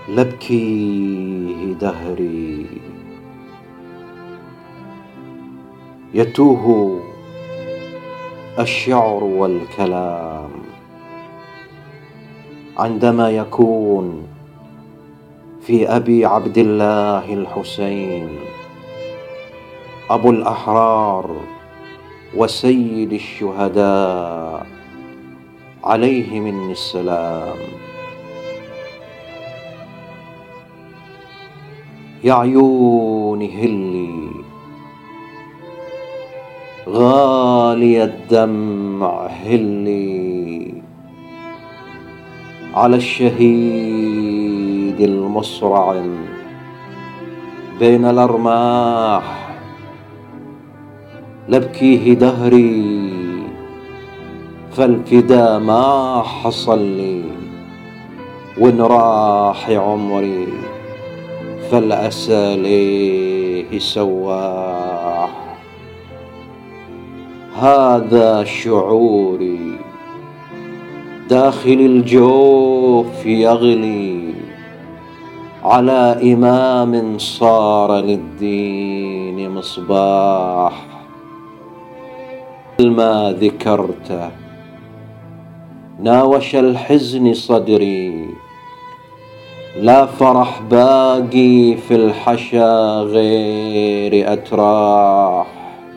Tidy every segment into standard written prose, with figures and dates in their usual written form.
لبكيه دهري يتوه الشعر والكلام عندما يكون في أبي عبد الله الحسين أبو الأحرار وسيد الشهداء عليه مني السلام. يا عيون هلي غالي الدمع هلي على الشهيد المصرع بين الأرماح، لبكيه دهري فالفدا ما حصل لي، وإن راح عمري فالأسى ليه سواح. هذا شعوري داخل الجوف يغلي على إمام صار للدين مصباح. ما ذكرته ناوش الحزن صدري، لا فرح باقي في الحشا غير أتراح.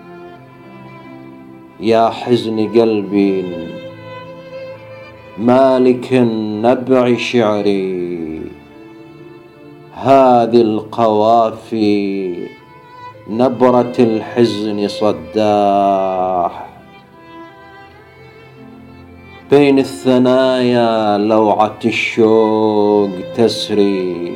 يا حزن قلبي مالك نبع شعري، هذه القوافي نبرة الحزن صداح. بين الثنايا لوعة الشوق تسري،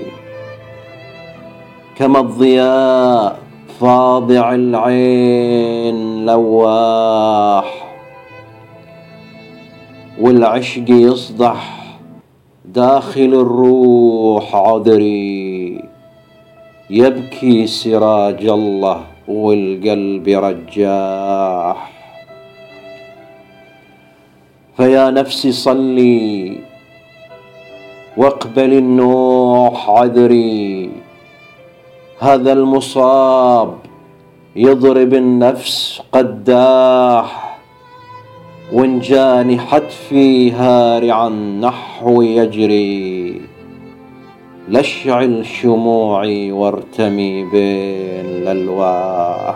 كما الضياء فاضع العين لواح. والعشق يصدح داخل الروح عذري، يبكي سراج الله والقلب رجاح. فيا نفسي صلي واقبل النوح عذري، هذا المصاب يضرب النفس قداح. وإن جاني حتفي هارعا نحو يجري، لاشعل شموعي وارتمي بين الألواح.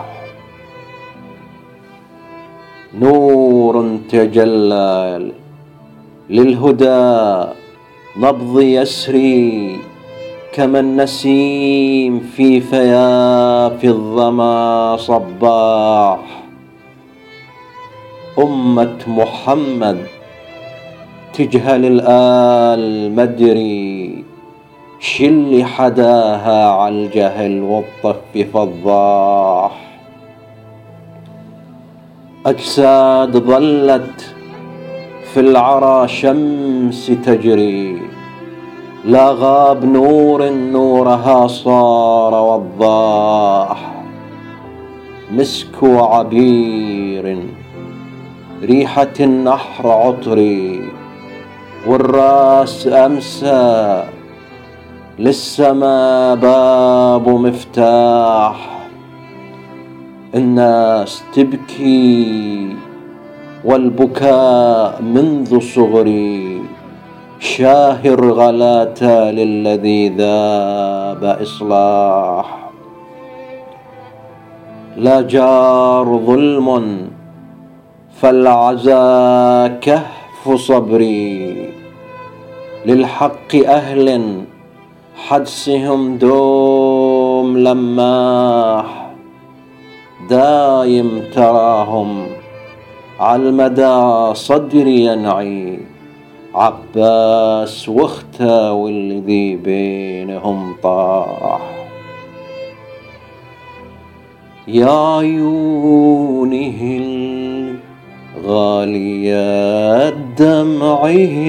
نور تجلى للهدى نبض يسري، كما النسيم في فياف الظما صباح. أمة محمد تجهل الآل مدري، شل حداها عالجهل والطف فضاح. أجساد ظلت في العرى شمس تجري، لا غاب نور نورها صار وضاح. مسك وعبير ريحة النحر عطري، والراس أمسى للسما باب مفتاح. الناس تبكي والبكاء منذ صغري، شاهر غلاة للذي ذاب إصلاح. لا جار ظلم فالعزا كهف صبري، للحق أهل حدسهم دوم لماح. دايم تراهم عالمدى صدري ينعي، عباس واخته والذي بينهم طاح. يا عيونه الغالية الدمع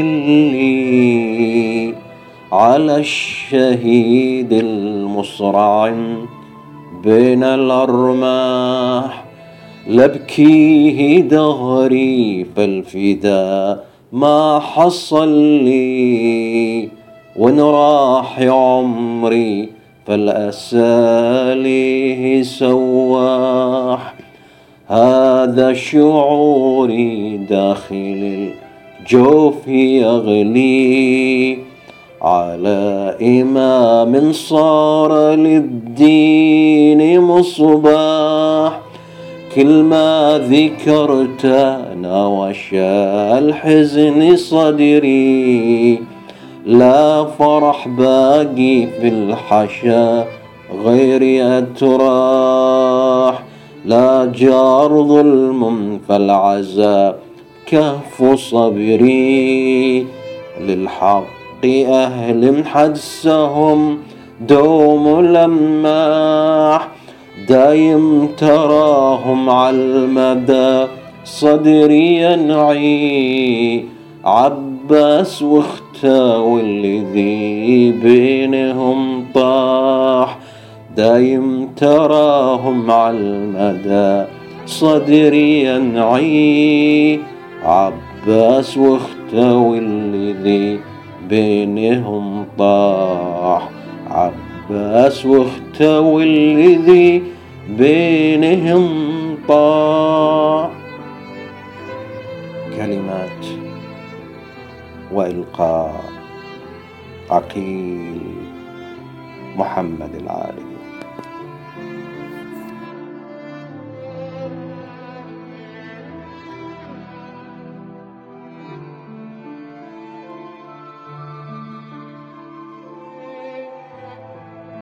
اللي على الشهيد المصرع بين الأرماح، لبكيه دهري فالفدا ما حصل لي، وإن راح عمري فالأساليه سواح. هذا شعوري داخل الجوف يغلي على إمام صار للدين مصباح. كل ما ذكرت نوشى الحزن صدري، لا فرح باقي في الحشا غير أتراح. لا جار ظلم فالعذاب كهف صبري، للحق أهل حدسهم دوم لماح. دايم تراهم على المدى صدري ينعي، عباس واختاو الذي بينهم طاح. دايم تراهم على المدى صدري ينعي، عباس واختاو الذي بينهم طاح. عباس واختاو الذي بينهم طاح. كلمات وإلقاء عقيل محمد العالي.